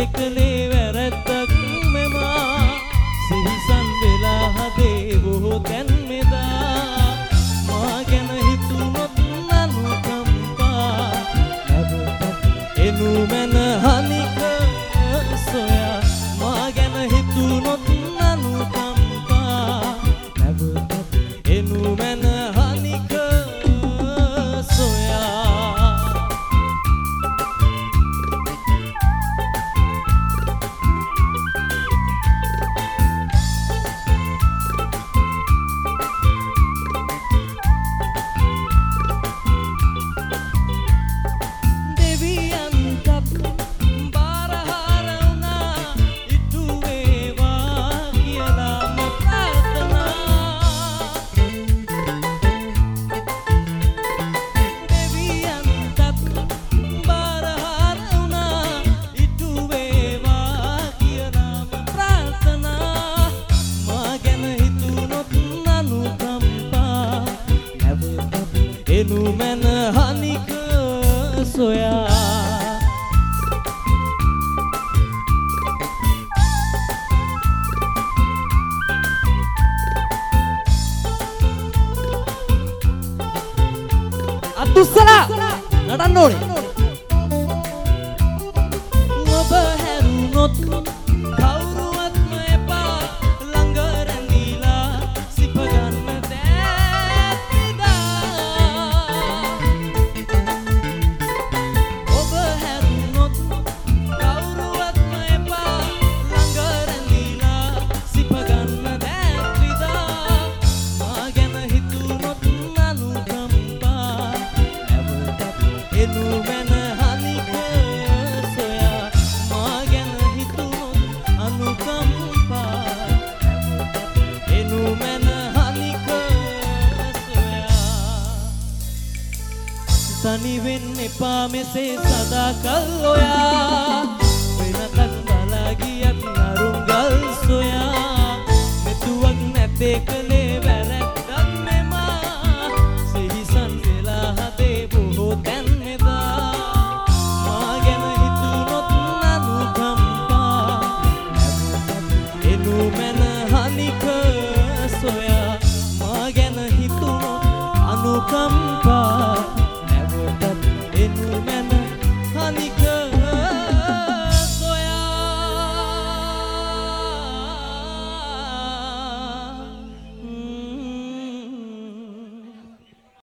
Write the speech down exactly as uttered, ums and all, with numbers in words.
කළේ වැරැද්දක් මෙමා සිහිසන් වෙලා හදේ බොහෝ තැන් මෙදා මා ගැන හිතුනොත් නනුකම්පා නැවතත් එනු මැන හනික සොයා මා ගැන හිතුනොත් නනුකම්පා නැවතත් එනු මැන හනික සොයා එනු මැන හනික සොයා අතුස්සලා නටන්න ඕනේ ඔබ හැරුණොත් කවුරුවත්ම එපා ළඟ රැඳිලා සිප ගන්න එනු මැන හනික සොයා මා ගැන හිතුනොත් අනුකම්පා එනු මැන හනික සොයා තනි වෙන්න එපා මෙසේ සදාකල් ඔයා වෙනතන් බලා ගියත් නරුංගල් සොයා මෙතුවක් නැතේ කලේ වැරැද්දක් මෙමා සිහිසන් වෙලා හදේ බොහෝ තැන් එනු මැන හනික සොයා මා ගැන හිතුනොත් අනුකම්පා